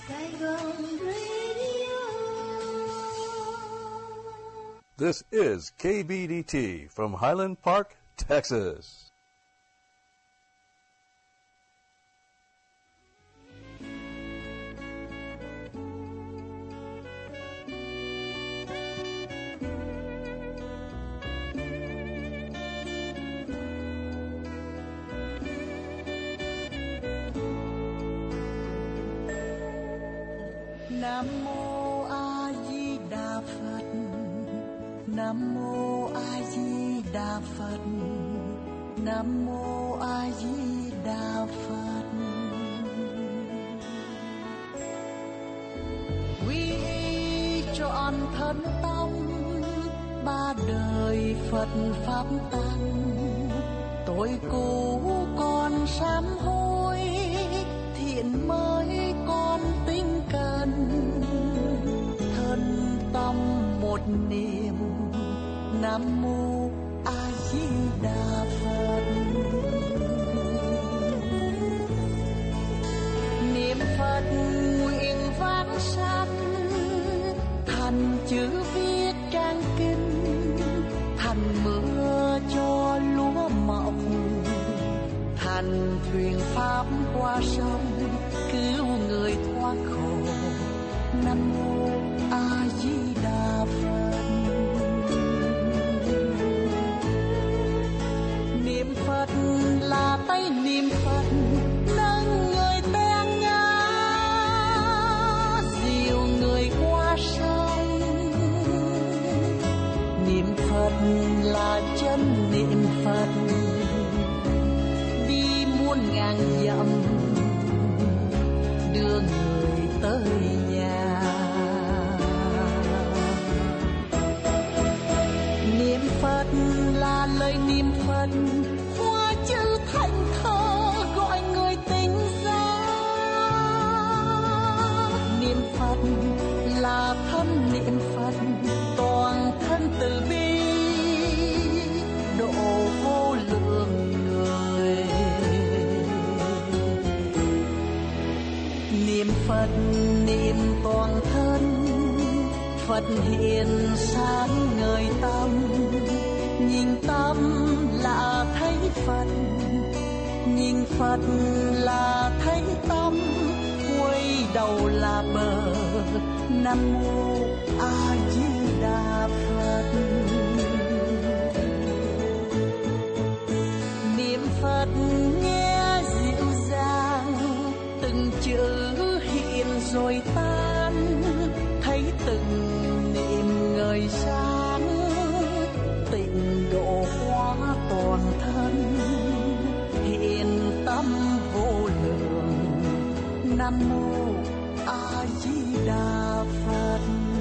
Saigon Radio. This is KBDT from Highland Park, Texas. Nam mô A Di Đà Phật. Nam mô A Di Đà Phật. Nam mô A Di Đà Phật. Quy y trọn thân tâm, ba đời Phật pháp tăng. Tội cũ con sám hối, thiện mới con tinh cần. Thân tâm một niệm, Nam mô A Di Đà Phật. Niệm Phật nguyện vãng sanh, thành chữ viết trang kinh, thành mưa cho lúa mọc, thành thuyền pháp qua sông, cứu người thoát khổ. Nam mô A Di Đà Phật. Niệm Phật là tay niệm Phật, nâng người té ngã, dìu người qua sông. Niệm Phật là chân niệm Phật, đi muôn ngàn dặm, đưa người tới nhà. Niệm Phật là lời niệm Phật, hoa chữ thành thơ gọi người tỉnh ra. Niệm Phật là thân niệm Phật, toàn thân từ bi, độ vô lượng người. Niệm Phật niệm toàn thân, Phật hiện sáng ngời tâm. Nhìn tâm là thấy Phật, nhìn Phật là thấy tâm. Quay đầu là bờ, Nam mô A Di Đà Phật. Niệm Phật nghe dịu dàng, từng chữ hiện rồi tan, thấy từng niệm ngời sáng, tịnh độ hóa toàn thân, hiện tâm vô lượng. Nam mô A Di Đà Phật.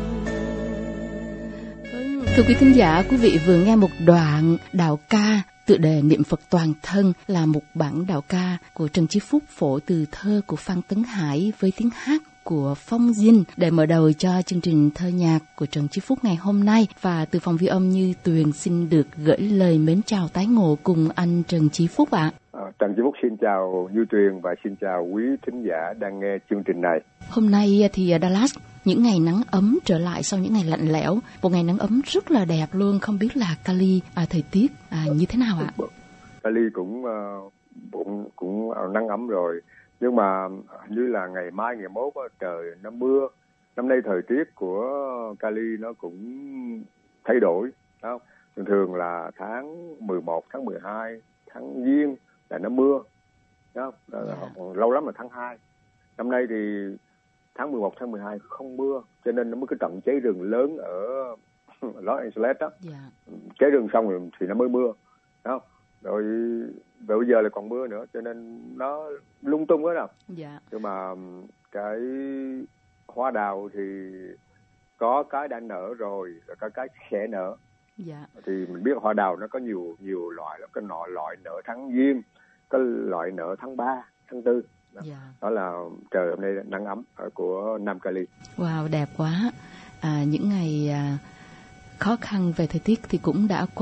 Thưa quý thính giả, quý vị vừa nghe một đoạn đạo ca tựa đề Niệm Phật toàn thân, là một bản đạo ca của Trần Chí Phúc phổ từ thơ của Phan Tấn Hải với tiếng hát của Phong Dinh để mở đầu cho chương trình thơ nhạc của Trần Chí Phúc ngày hôm nay. Và từ phòng ghi âm Như Tuyền xin được gửi lời mến chào tái ngộ cùng anh Trần Chí Phúc ạ. Trần Chí Phúc xin chào Như Tuyền và xin chào quý thính giả đang nghe chương trình này. Hôm nay thì Dallas những ngày nắng ấm trở lại sau những ngày lạnh lẽo. Một ngày nắng ấm rất là đẹp luôn. Không biết là Cali thời tiết như thế nào ạ? Cali cũng nắng ấm rồi. Nhưng mà như là ngày mai ngày mốt trời nó mưa. Năm nay thời tiết của Cali nó cũng thay đổi, không? Thường là tháng 11, tháng 12, tháng Giêng là nó mưa, không? Lâu lắm là tháng 2. Năm nay thì tháng 11, tháng 12 không mưa, cho nên nó mới cái trận cháy rừng lớn ở Los Angeles đó. Cháy rừng xong rồi thì nó mới mưa, không? Rồi bây giờ là còn mưa nữa, cho nên nó lung tung hết nào. Nhưng mà cái hoa đào thì có cái đã nở rồi, có cái sẽ nở. Thì mình biết hoa đào nó có nhiều loại lắm, có loại nở tháng Giêng, có loại nở tháng 3, tháng 4. Đó là trời hôm nay nắng ấm ở của Nam Cali. Wow, đẹp quá. Những ngày khó khăn về thời tiết thì cũng đã qua,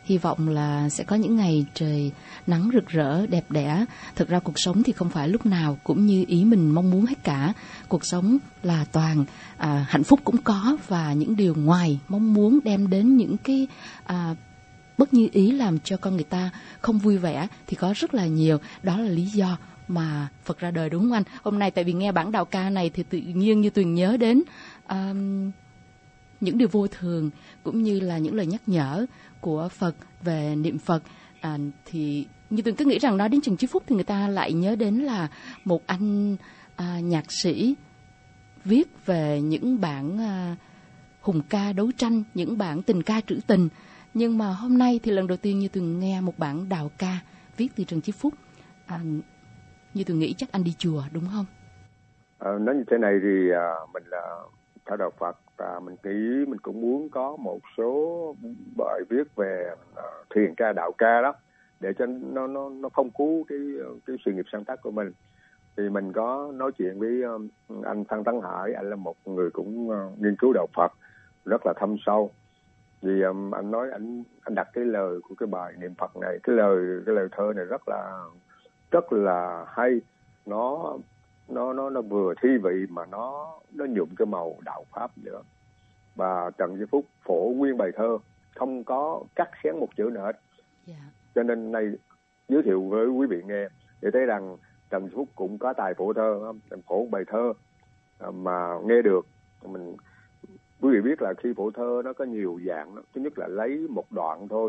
Hy vọng là sẽ có những ngày trời nắng rực rỡ, đẹp đẽ. Thực ra cuộc sống thì không phải lúc nào cũng như ý mình mong muốn hết cả. Cuộc sống là toàn hạnh phúc cũng có, và những điều ngoài mong muốn đem đến những cái bất như ý làm cho con người ta không vui vẻ thì có rất là nhiều. Đó là lý do mà Phật ra đời, đúng không anh? Hôm nay tại vì nghe bản đạo ca này thì tự nhiên như Tuyền nhớ đến những điều vô thường, cũng như là những lời nhắc nhở của Phật về niệm Phật. Thì như Tuyền cứ nghĩ rằng nói đến Trần Chí Phúc thì người ta lại nhớ đến là một anh nhạc sĩ viết về những bản hùng ca đấu tranh, những bản tình ca trữ tình. Nhưng mà hôm nay thì lần đầu tiên như Tuyền nghe một bản đạo ca viết từ Trần Chí Phúc. Như Tuyền nghĩ chắc anh đi chùa đúng không? Nói như thế này thì mình là theo đạo Phật, và mình nghĩ mình cũng muốn có một số bài viết về thiền ca, đạo ca đó, để cho nó phong phú cái sự nghiệp sáng tác của mình. Thì mình có nói chuyện với anh Phan Tấn Hải, anh là một người cũng nghiên cứu đạo Phật rất là thâm sâu. Vì anh nói anh đặt cái lời của cái bài niệm Phật này, cái lời thơ này rất là hay. Nó vừa thi vị mà nó nhuộm cái màu đạo pháp nữa. Và Trần Chí Phúc phổ nguyên bài thơ, không có cắt xén một chữ nữa. Cho nên nay giới thiệu với quý vị nghe để thấy rằng Trần Chí Phúc cũng có tài phổ thơ, phổ bài thơ mà nghe được. Quý vị biết là khi phổ thơ nó có nhiều dạng đó. Thứ nhất là lấy một đoạn thôi,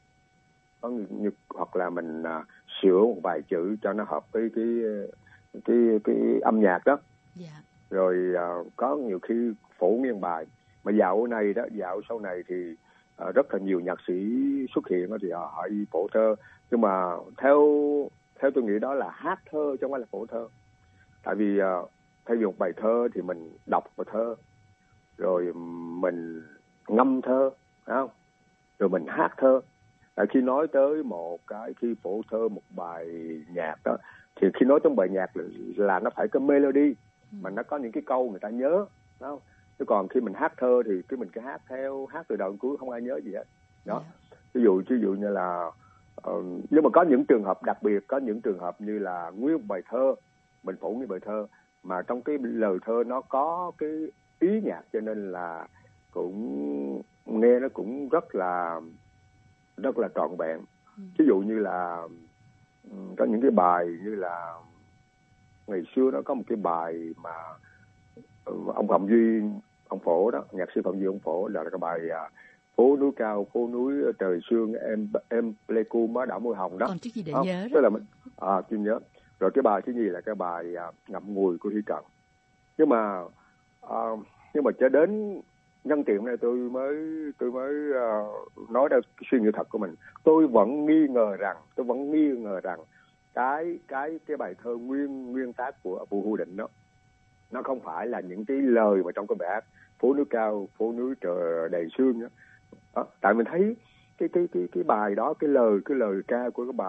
hoặc là mình sửa một vài chữ cho nó hợp với cái âm nhạc đó. Rồi có nhiều khi phổ nguyên bài. Mà dạo sau này thì rất là nhiều nhạc sĩ xuất hiện đó, thì họ phổ thơ. Nhưng mà theo tôi nghĩ đó là hát thơ chứ không phải là phổ thơ. Tại vì thay vì một bài thơ thì mình đọc bài thơ, rồi mình ngâm thơ, phải không? Rồi mình hát thơ. Tại khi nói tới khi phổ thơ một bài nhạc đó, thì khi nói trong bài nhạc là nó phải có melody, mà nó có những cái câu người ta nhớ, phải không? Chứ còn khi mình hát thơ thì mình cứ hát từ đầu đến cuối không ai nhớ gì hết. Đó. Ví dụ như là nhưng mà có những trường hợp đặc biệt, có những trường hợp như là nguyên bài thơ, mình phổ nguyên bài thơ mà trong cái lời thơ nó có cái ý nhạc, cho nên là cũng nghe nó cũng rất là trọn vẹn. Ví dụ như là có những cái bài như là ngày xưa nó có một cái bài mà ông Phạm Duy ông phổ đó, nhạc sĩ Phạm Duy ông phổ, là cái bài phố núi cao, phố núi trời sương, em Pleiku má đảo môi hồng đó. Còn chút gì để nhớ đó. Tức là mình chưa nhớ. Rồi cái bài thứ gì là cái bài ngậm ngùi của Hy Cận. Nhưng mà cho đến nhân tiện này tôi mới nói ra cái suy nghĩ thật của mình. Tôi vẫn nghi ngờ rằng cái bài thơ nguyên tác của Vũ Hữu Định đó, nó không phải là những cái lời mà trong cái bài hát phố núi cao, phố núi trời đầy sương đó. Tại mình thấy cái bài đó, cái lời ca của cái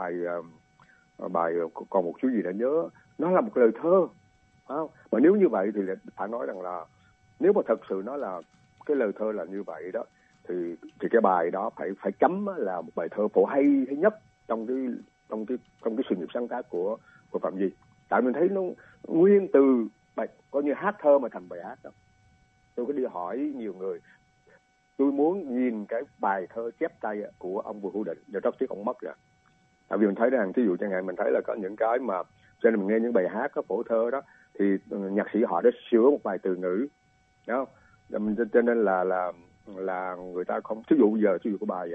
bài còn một chú gì đã nhớ, nó là một lời thơ, không? Mà nếu như vậy thì phải nói rằng là nếu mà thật sự nó là cái lời thơ là như vậy đó, thì cái bài đó phải chấm là một bài thơ phổ hay nhất trong cái sự nghiệp sáng tác của Phạm Duy. Tại mình thấy nó nguyên từ bài coi như hát thơ mà thành bài hát đó. Tôi có đi hỏi nhiều người, tôi muốn nhìn cái bài thơ chép tay của ông Vũ Hữu Định, giờ rất tiếc ông mất rồi. Tại vì mình thấy rằng ví dụ chẳng hạn mình thấy là có những cái mà cho nên mình nghe những bài hát có phổ thơ đó thì nhạc sĩ họ đã sửa một vài từ ngữ, đúng không? Cho nên là người ta không, ví dụ của bài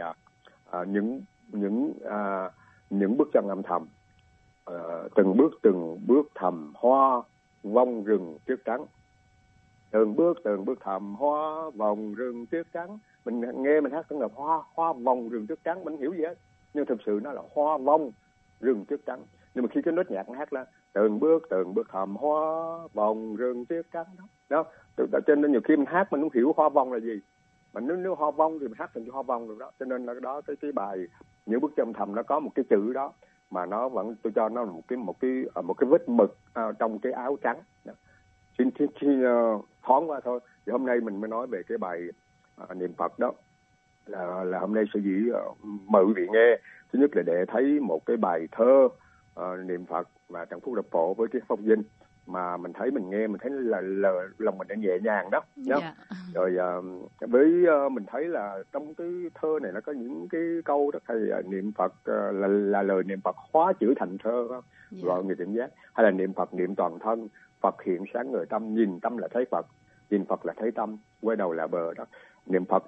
những bước chân âm thầm, từng bước thầm hoa vòng rừng tuyết trắng, từng bước thầm hoa vòng rừng tuyết trắng. Mình nghe mình hát từng là hoa vòng rừng tuyết trắng, mình hiểu gì hết, nhưng thực sự nó là hoa vòng rừng tuyết trắng. Nhưng mà khi cái nốt nhạc nó hát là từng bước thầm hoa vòng rừng tuyết trắng đó. Cho nên nhiều khi mình hát mình không hiểu hoa vòng là gì, mà nếu hoa vòng thì mình hát thành hoa vòng được đó. Cho nên là đó cái bài những bước chân thầm nó có một cái chữ đó mà nó vẫn, tôi cho nó là một cái vết mực trong cái áo trắng đó. Xin thoáng qua thôi. Thì hôm nay mình mới nói về cái bài niệm Phật đó. là hôm nay sẽ mời quý vị nghe. Thứ nhất là để thấy một cái bài thơ niệm Phật mà Trần Phúc đọc bộ với cái phong dinh mà mình thấy, mình nghe mình thấy là lòng mình đã nhẹ nhàng đó. Dạ. Rồi với mình thấy là trong cái thơ này nó có những cái câu rất hay, niệm Phật là lời niệm Phật hóa chữ thành thơ, gọi người tỉnh giác, hay là niệm Phật niệm toàn thân, Phật hiện sáng ngời tâm, nhìn tâm là thấy Phật, nhìn Phật là thấy tâm, quay đầu là bờ đó. Niệm Phật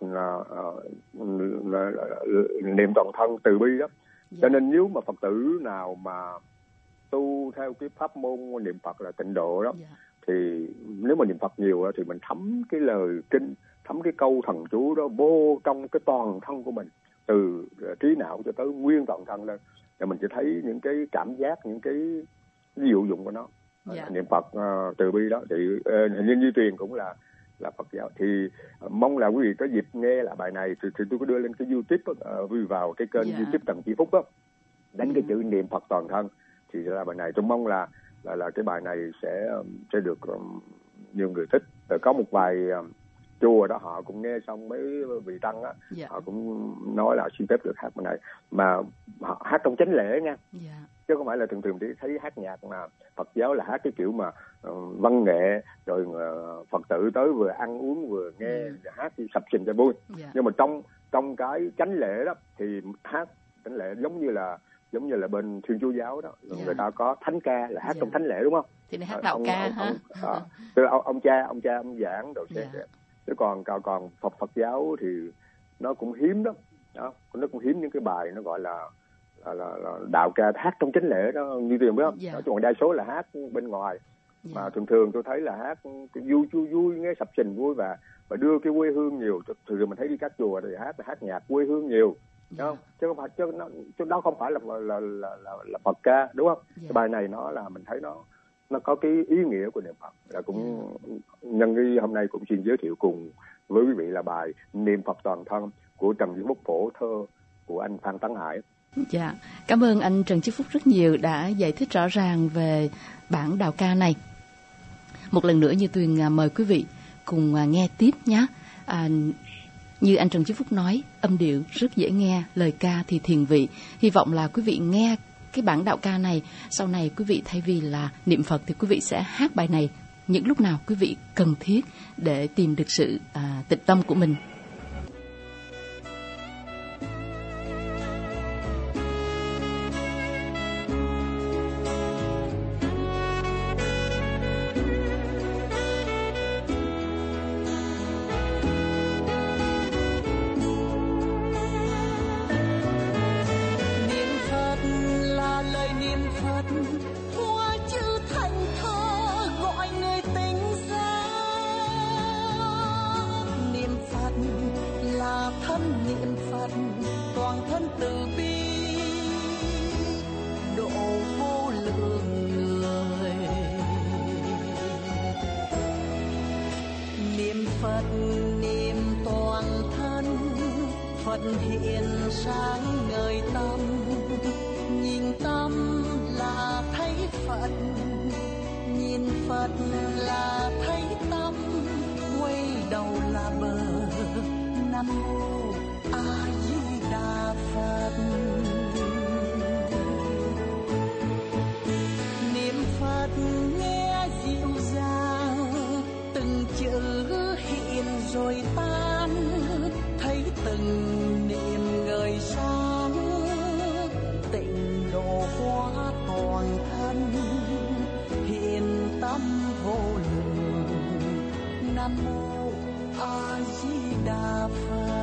niệm toàn thân từ bi đó. Cho nên nếu mà Phật tử nào mà tu theo cái pháp môn niệm Phật là tịnh độ đó, thì nếu mà niệm Phật nhiều đó, thì mình thấm cái lời kinh, thấm cái câu thần chú đó vô trong cái toàn thân của mình, từ trí não cho tới nguyên toàn thân lên, để mình sẽ thấy những cái cảm giác, những cái diệu dụng của nó. Niệm Phật từ bi đó thì hình như Như Tuyền cũng là Phật giáo, thì mong là quý vị có dịp nghe lại bài này thì tôi có đưa lên cái YouTube vào cái kênh YouTube Trần Chí Phúc đó, đánh cái chữ niệm Phật toàn thân thì là bài này. Tôi mong là cái bài này sẽ được nhiều người thích. Rồi có một vài chùa đó họ cũng nghe xong, mấy vị tăng á, họ cũng nói là xin phép được hát bài này, mà họ hát trong chánh lễ nha, chứ không phải là thường thì thấy hát nhạc mà Phật giáo là hát cái kiểu mà văn nghệ, rồi Phật tử tới vừa ăn uống vừa nghe hát sập sình cho vui. Nhưng mà trong cái chánh lễ đó thì hát chánh lễ giống như là bên Thiên Chúa giáo đó, người ta có thánh ca là hát trong thánh lễ, đúng không? Thì này hát đạo ca hả? Ông giảng rồi chứ còn Phật giáo thì nó cũng hiếm đó, nó cũng hiếm những cái bài nó gọi là đạo ca hát trong chánh lễ đó, Như Tuyền biết không? Còn đa số là hát bên ngoài. Mà thường tôi thấy là hát vui nghe sập sình vui và đưa cái quê hương nhiều. Thường mình thấy đi các chùa thì hát nhạc quê hương nhiều, không? Chứ không phải chứ đó không phải là Phật ca, đúng không? Cái bài này nó là mình thấy nó có cái ý nghĩa của niệm Phật. Là cũng nhân cái hôm nay cũng xin giới thiệu cùng với quý vị là bài niệm Phật toàn thân của Trần Chí Phúc, phổ thơ của anh Phan Tấn Hải. Dạ, cảm ơn anh Trần Chí Phúc rất nhiều đã giải thích rõ ràng về bản đạo ca này. Một lần nữa Như Tuyền mời quý vị cùng nghe tiếp nhé. Như anh Trần Chí Phúc nói, âm điệu rất dễ nghe, lời ca thì thiền vị. Hy vọng là quý vị nghe cái bản đạo ca này, sau này quý vị thay vì là niệm Phật thì quý vị sẽ hát bài này những lúc nào quý vị cần thiết để tìm được sự tịnh tâm của mình. Hiện sáng ngời tâm, nhìn tâm là thấy Phật, nhìn Phật là thấy tâm, quay đầu là bờ. Nam mô A Di Đà Phật. Niệm Phật nghe dịu dàng, từng chữ hiện rồi tan, thấy từng niệm ngời sáng, tịnh độ hóa toàn thân, hiện tâm vô lượng. Nam mô A Di Đà Phật.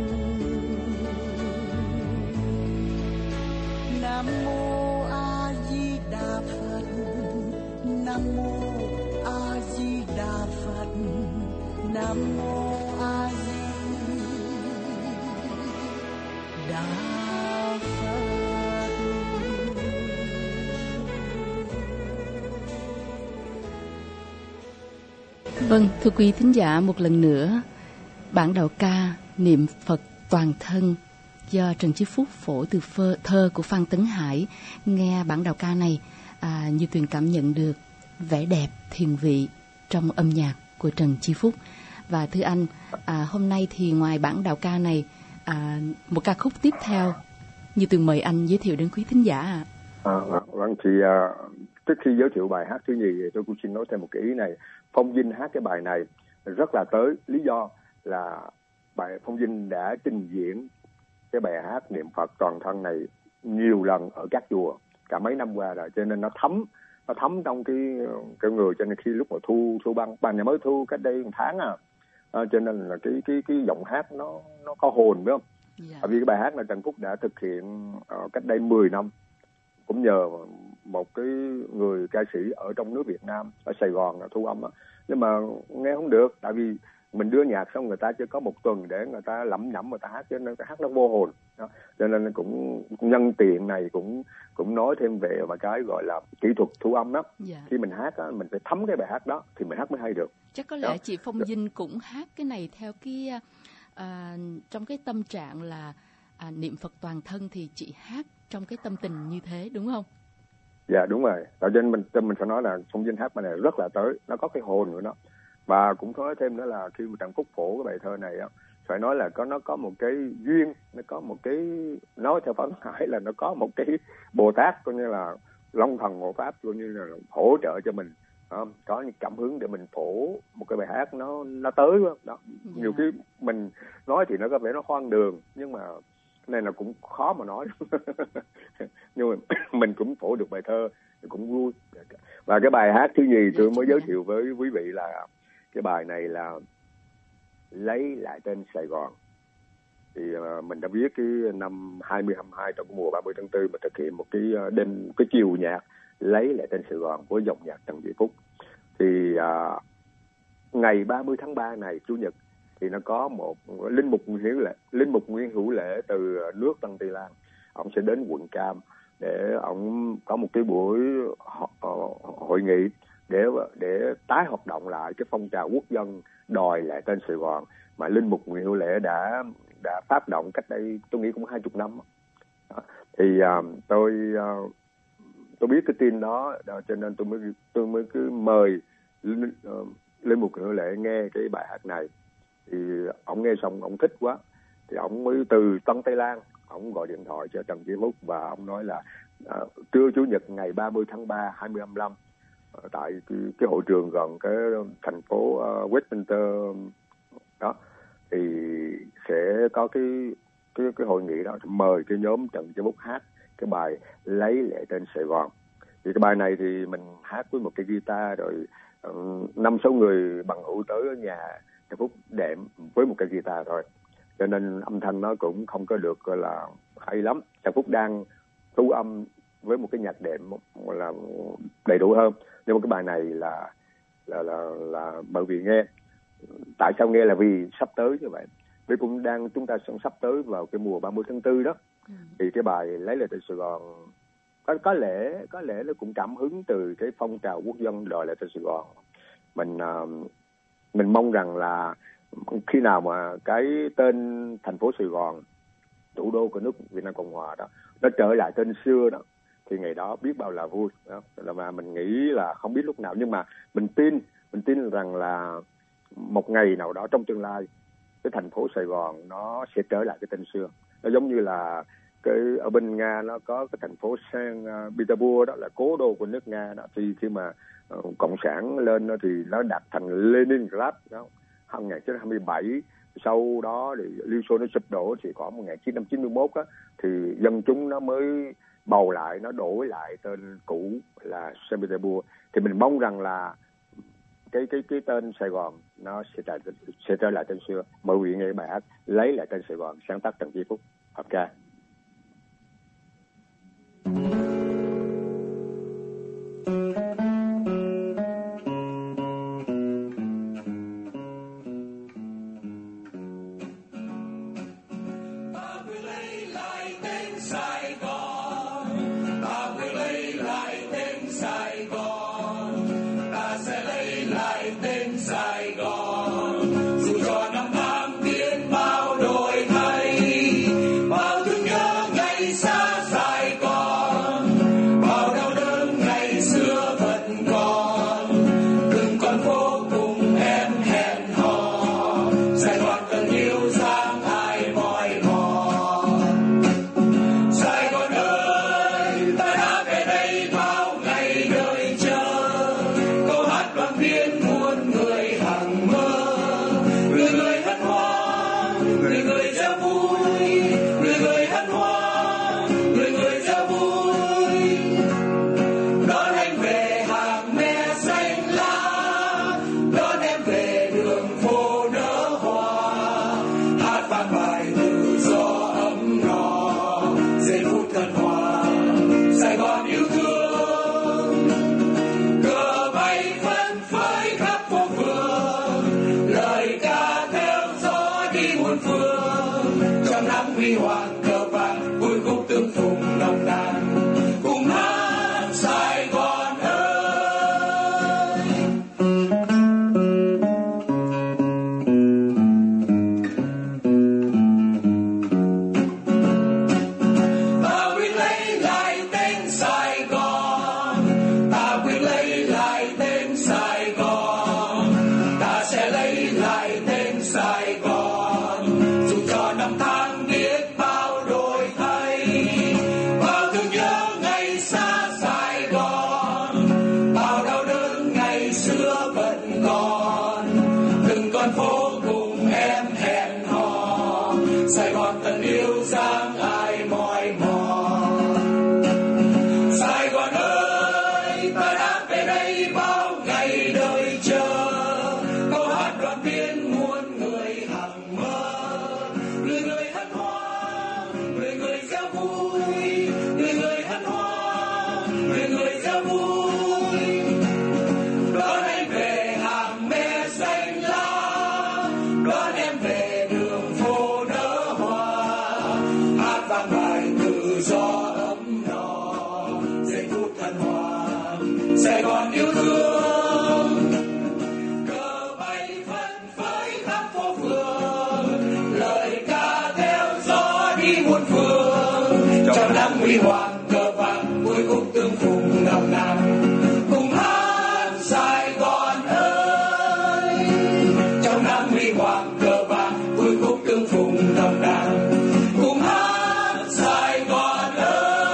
Nam mô A Di Đà Phật. Nam mô A Di Đà Phật. Nam mô A Di Đà Phật. Vâng, thưa quý thính giả, một lần nữa, bản đạo ca niệm Phật toàn thân do Trần Chí Phúc phổ từ thơ của Phan Tấn Hải. Nghe bản đạo ca này, Như Tuyền cảm nhận được vẻ đẹp thiền vị trong âm nhạc của Trần Chí Phúc. Và thưa anh, hôm nay thì ngoài bản đạo ca này, một ca khúc tiếp theo. Như Tường mời anh giới thiệu đến quý thính giả ạ. Vâng, thì trước khi giới thiệu bài hát thứ nhì thì tôi cũng xin nói thêm một cái ý này. Phong Vinh hát cái bài này rất là tới, lý do là Phong Vinh đã trình diễn cái bài hát niệm Phật toàn thân này nhiều lần ở các chùa cả mấy năm qua rồi, cho nên nó thấm trong cái người, cho nên khi lúc mà thu băng nhà mới thu cách đây một tháng cho nên là cái giọng hát nó có hồn, phải không? Yeah. Vì cái bài hát này Trần Phúc đã thực hiện cách đây 10 năm, cũng nhờ một cái người ca sĩ ở trong nước Việt Nam ở Sài Gòn thu âm nhưng mà nghe không được, tại vì mình đưa nhạc xong người ta chỉ có một tuần để người ta lẩm nhẩm người ta hát, cho nên cái hát nó vô hồn đó. Cho nên cũng nhân tiện này cũng nói thêm về mà cái gọi là kỹ thuật thu âm đó. Yeah. Khi mình hát á, mình phải thấm cái bài hát đó thì mình hát mới hay được. Chắc có lẽ đó. Chị Phong Vinh cũng hát cái này theo cái trong cái tâm trạng là niệm Phật toàn thân, thì chị hát trong cái tâm tình như thế đúng không? Dạ đúng rồi. Cho nên mình phải nói là Phong Vinh hát bài này rất là tới, nó có cái hồn của nó. Và cũng nói thêm nữa là khi mà Trần Phúc phổ cái bài thơ này á, phải nói là nó có một cái duyên, nó có một cái, nói theo Pháp Hải là nó có một cái Bồ Tát coi như là Long Thần Hộ Pháp coi như là hỗ trợ cho mình, có những cảm hứng để mình phổ một cái bài hát nó tới đó. Nhiều khi mình nói thì nó có vẻ nó hoang đường, nhưng mà này là cũng khó mà nói nhưng mà mình cũng phổ được bài thơ thì cũng vui. Và cái bài hát thứ nhì tôi mới giới thiệu với quý vị là cái bài này là Lấy Lại Tên Sài Gòn. Thì mình đã viết cái năm 2022 trong mùa 30 tháng 4 mà thực hiện một cái chiều nhạc Lấy Lại Tên Sài Gòn với dòng nhạc Trần Vĩ Phúc. Thì ngày 30 tháng 3 này, Chủ nhật, thì nó có một linh mục Nguyễn Hữu Lễ từ nước Tân Tây Lan, ông sẽ đến quận Cam để ông có một cái buổi hội nghị để tái hoạt động lại cái phong trào quốc dân đòi lại tên Sài Gòn mà linh mục Nguyễn Hữu Lễ đã phát động cách đây tôi nghĩ cũng 20 năm. Thì tôi biết cái tin đó, cho nên tôi mới cứ mời linh mục Nguyễn Hữu Lễ nghe cái bài hát này. Thì ông nghe xong ông thích quá, thì ông mới từ Tân Tây Lan ông gọi điện thoại cho Trần Vĩ Phúc và ông nói là trưa Chủ nhật ngày 30 tháng 3 2025 tại cái hội trường gần cái thành phố Westminster đó, thì sẽ có cái hội nghị đó, mời cái nhóm Trần Vĩ Phúc hát cái bài Lấy Lại Tên Sài Gòn. Thì cái bài này thì mình hát với một cái guitar, rồi 5-6 người bằng hữu tới ở nhà Trần Phúc đệm với một cái guitar thôi, cho nên âm thanh nó cũng không có được gọi là hay lắm. Trần Phúc đang thu âm với một cái nhạc đệm là đầy đủ hơn. Nhưng mà cái bài này là bởi vì nghe, tại sao nghe là vì sắp tới như vậy, vì cũng chúng ta sắp tới vào cái mùa 30 tháng 4 đó. Thì cái bài Lấy Lại Tên Sài Gòn có lẽ nó cũng cảm hứng từ cái phong trào quốc dân đòi lại tên Sài Gòn. Mình mong rằng là khi nào mà cái tên thành phố Sài Gòn, thủ đô của nước Việt Nam Cộng Hòa đó, nó trở lại tên xưa đó, thì ngày đó biết bao là vui đó. Mà mình nghĩ là không biết lúc nào, nhưng mà mình tin rằng là một ngày nào đó trong tương lai cái thành phố Sài Gòn nó sẽ trở lại cái tên xưa. Nó giống như là ở bên Nga nó có cái thành phố Saint Petersburg, đó là cố đô của nước Nga đó. Thì khi mà cộng sản lên đó, thì nó đặt thành Leningrad đó 1927. Sau đó thì Liên Xô nó sụp đổ thì khoảng 1991 á, thì dân chúng nó mới bầu lại, nó đổi lại tên cũ là Saint Petersburg. Thì mình mong rằng là cái tên Sài Gòn nó sẽ trở lại tên xưa. Mời quý vị nghe bài hát Lấy Lại Tên Sài Gòn, sáng tác Trần Vĩ Phúc. Ok. Dù cho năm tháng biến bao đổi thay, bao thứ xưa vẫn còn, từng con phố cùng em hẹn hò, Sài Gòn tận yêu dáng ai mỏi mòn. Sài Gòn ơi, ta đã về đây bao ngày đợi chờ, câu hát đoàn viên muôn người hằng mơ, người người hân hoan, người người reo vui, người người hân hoan, người người reo vui. Đón anh về hàng me xanh lá, đón em về đường phố nở hoa, hát vang bài tự do ấm no, giây phút thân hòa Sài Gòn yêu thương. Cờ bay phất phới khắp phố phường, lời ca theo gió đi muôn phương, trong nắng huy hoàng cờ vàng vui khúc tương phùng nồng nàn, cùng hát Sài Gòn ơi. Trong nắng huy hoàng cờ vàng vui khúc tương phùng nồng nàn, cùng hát Sài Gòn ơi.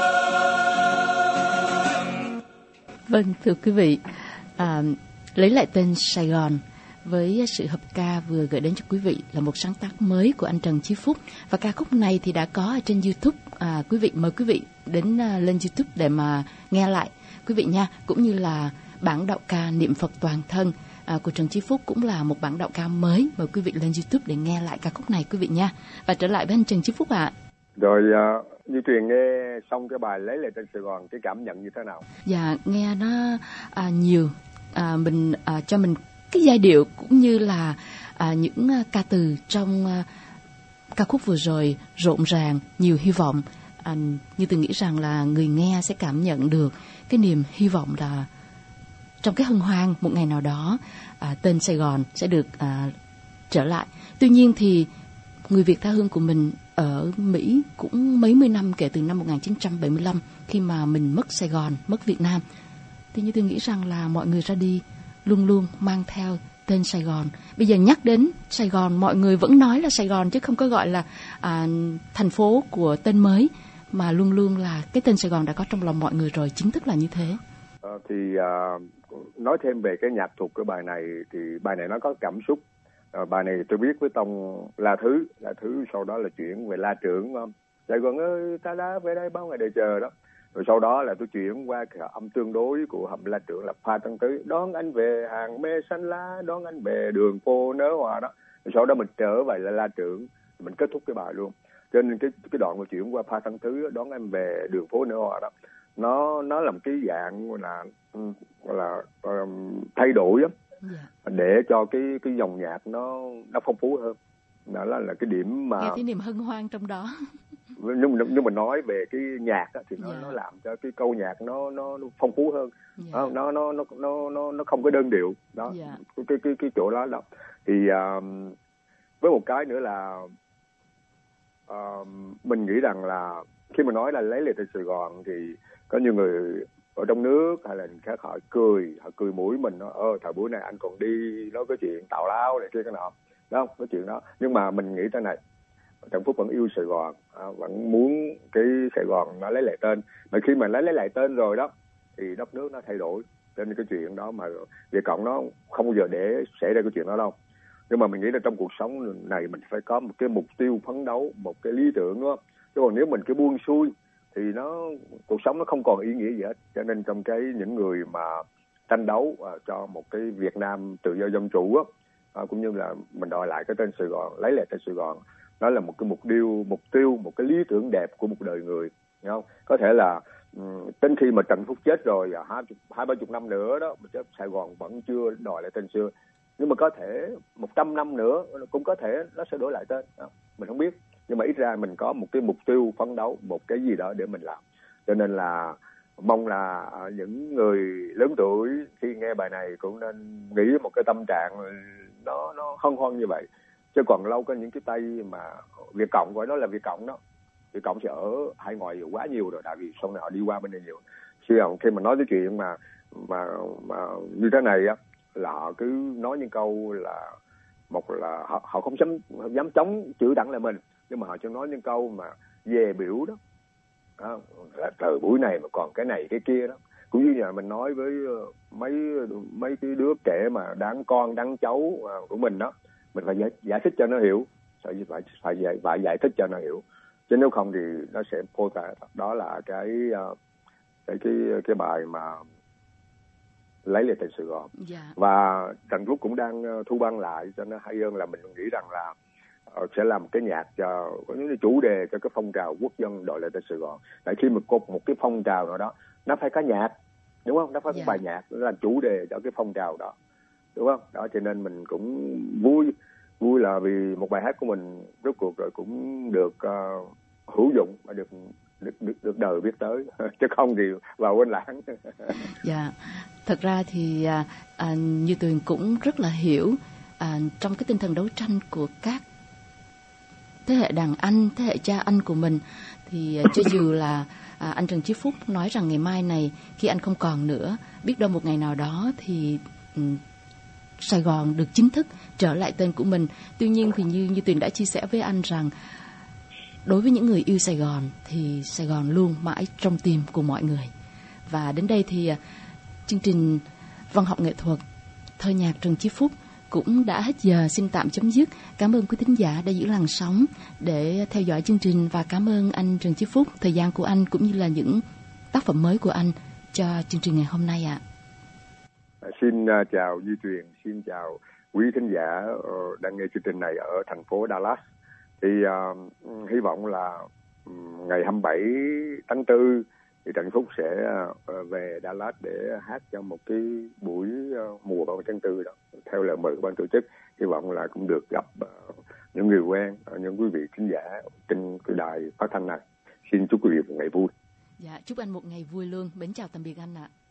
Vâng, thưa quý vị, lấy lại tên Sài Gòn với sự hợp ca vừa gửi đến cho quý vị là một sáng tác mới của anh Trần Chí Phúc, và ca khúc này thì đã có ở trên YouTube. Quý vị mời quý vị đến lên YouTube để mà nghe lại quý vị nha, cũng như là bản đạo ca Niệm Phật Toàn Thân của Trần Chí Phúc cũng là một bản đạo ca mới. Mời quý vị lên YouTube để nghe lại ca khúc này quý vị nha. Và trở lại với anh Trần Chí Phúc ạ. Rồi Như Truyền nghe xong cái bài Lấy Lại Tên Sài Gòn, cái cảm nhận như thế nào? Dạ, nghe nó nhiều, mình cho mình cái giai điệu cũng như là những ca từ trong ca khúc vừa rồi rộn ràng, nhiều hy vọng. Như tôi nghĩ rằng là người nghe sẽ cảm nhận được cái niềm hy vọng là trong cái hân hoan một ngày nào đó tên Sài Gòn sẽ được trở lại. Tuy nhiên thì người Việt tha hương của mình ở Mỹ cũng mấy mươi năm kể từ năm 1975 khi mà mình mất Sài Gòn, mất Việt Nam. Thì như tôi nghĩ rằng là mọi người ra đi luôn luôn mang theo tên Sài Gòn. Bây giờ nhắc đến Sài Gòn, mọi người vẫn nói là Sài Gòn chứ không có gọi là thành phố của tên mới, mà luôn luôn là cái tên Sài Gòn đã có trong lòng mọi người rồi, chính thức là như thế. Nói thêm về cái nhạc thuật của bài này thì bài này nó có cảm xúc. Bài này tôi biết với tông La Thứ sau đó là chuyển về La Trưởng, Sài Gòn ơi ta đã về đây bao ngày đợi chờ đó. Rồi sau đó là tôi chuyển qua cái âm tương đối của hầm La Trưởng là Pha Tăng Tứ, đón anh về hàng me xanh lá, đón anh về đường phố nở hoa đó. Rồi sau đó mình trở về là La Trưởng, mình kết thúc cái bài luôn. Cho nên cái đoạn mà chuyển qua Pha Tăng Tứ, đón anh về đường phố nở hoa đó, nó là một cái dạng là thay đổi á, để cho cái dòng nhạc nó phong phú hơn. Đó là cái điểm mà nghe thấy niềm hân hoan trong đó. Nhưng mà nói về cái nhạc á, thì nó làm cho cái câu nhạc nó phong phú hơn. Nó không có đơn điệu đó. Cái chỗ đó đó thì với một cái nữa là mình nghĩ rằng là khi mà nói là lấy lại tên Sài Gòn thì có nhiều người ở trong nước hay là khác họ cười mũi mình, thời buổi này anh còn đi nói cái chuyện tào lao này kia cái nọ đó, cái chuyện đó. Nhưng mà mình nghĩ thế này, Trần Phúc vẫn yêu Sài Gòn, vẫn muốn cái Sài Gòn nó lấy lại tên. Mà khi mà lấy lại tên rồi đó thì đất nước nó thay đổi, cho nên cái chuyện đó mà Việt Cộng nó không bao giờ để xảy ra cái chuyện đó đâu. Nhưng mà mình nghĩ là trong cuộc sống này mình phải có một cái mục tiêu phấn đấu, một cái lý tưởng đó. Chứ còn nếu mình cứ buông xuôi thì cuộc sống nó không còn ý nghĩa gì hết. Cho nên trong những người mà tranh đấu cho một cái Việt Nam tự do dân chủ á, cũng như là mình đòi lại cái tên Sài Gòn, lấy lại tên Sài Gòn, đó là một cái mục tiêu, một cái lý tưởng đẹp của một đời người, hiểu không? Có thể là đến khi mà Trần Phúc chết rồi 20-30 năm nữa đó, Sài Gòn vẫn chưa đòi lại tên xưa, nhưng mà có thể 100 năm nữa cũng có thể nó sẽ đổi lại tên, mình không biết. Nhưng mà ít ra mình có một cái mục tiêu phấn đấu, một cái gì đó để mình làm. Cho nên là mong là những người lớn tuổi khi nghe bài này cũng nên nghĩ một cái tâm trạng nó hân hoan như vậy. Chứ còn lâu có những cái tay mà Việt Cộng, gọi nó là Việt Cộng đó, Việt Cộng sẽ ở hải ngoại quá nhiều rồi, tại vì sau này họ đi qua bên đây nhiều. Khi mà nói cái chuyện mà như thế này á, là họ cứ nói những câu là một là họ không dám chống chữ đặng lại mình, nhưng mà họ chỉ nói những câu mà dè biểu đó, là thời buổi này mà còn cái này cái kia đó. cũng như nhà mình nói với mấy cái đứa trẻ mà đáng con đáng cháu của mình đó, mình phải giải thích cho nó hiểu, phải giải thích cho nó hiểu, chứ nếu không thì nó sẽ phô tả. Đó là cái bài mà lấy lại tên Sài Gòn. Và Trần Phúc cũng đang thu băng lại cho nó hay hơn, là mình nghĩ rằng là sẽ làm cái nhạc cho những chủ đề cho cái phong trào quốc dân đòi lại tên Sài Gòn. Tại khi mà có một cái phong trào nào đó, nó phải có nhạc, đúng không? Nó phải có bài nhạc nó làm chủ đề cho cái phong trào đó, đúng không? Đó, cho nên mình cũng vui là vì một bài hát của mình rốt cuộc rồi cũng được hữu dụng và được đời biết tới, chứ không thì vào quên lãng. Dạ, thật ra thì Như Tuyền cũng rất là hiểu trong cái tinh thần đấu tranh của các thế hệ đàn anh, thế hệ cha anh của mình, thì cho dù là anh Trần Chí Phúc nói rằng ngày mai này khi anh không còn nữa, biết đâu một ngày nào đó thì Sài Gòn được chính thức trở lại tên của mình. Tuy nhiên thì như Tuyền đã chia sẻ với anh rằng đối với những người yêu Sài Gòn thì Sài Gòn luôn mãi trong tim của mọi người. Và đến đây thì chương trình văn học nghệ thuật thơ nhạc Trần Chí Phúc cũng đã hết giờ, xin tạm chấm dứt. Cảm ơn quý thính giả đã giữ làn sóng để theo dõi chương trình, và cảm ơn anh Trần Chí Phúc, thời gian của anh cũng như là những tác phẩm mới của anh cho chương trình ngày hôm nay ạ. Xin chào Duy Tuyền, xin chào quý thính giả đang nghe chương trình này ở thành phố Dallas. Thì hy vọng là ngày 27 tháng 4 thì Trần Phúc sẽ về Dallas để hát cho một cái buổi mùa 30 tháng 4 đó, theo lời mời của ban tổ chức. Hy vọng là cũng được gặp những người quen, những quý vị khán giả trên cái đài phát thanh này. Xin chúc quý vị một ngày vui. Dạ, chúc anh một ngày vui luôn. Mến chào tạm biệt anh ạ.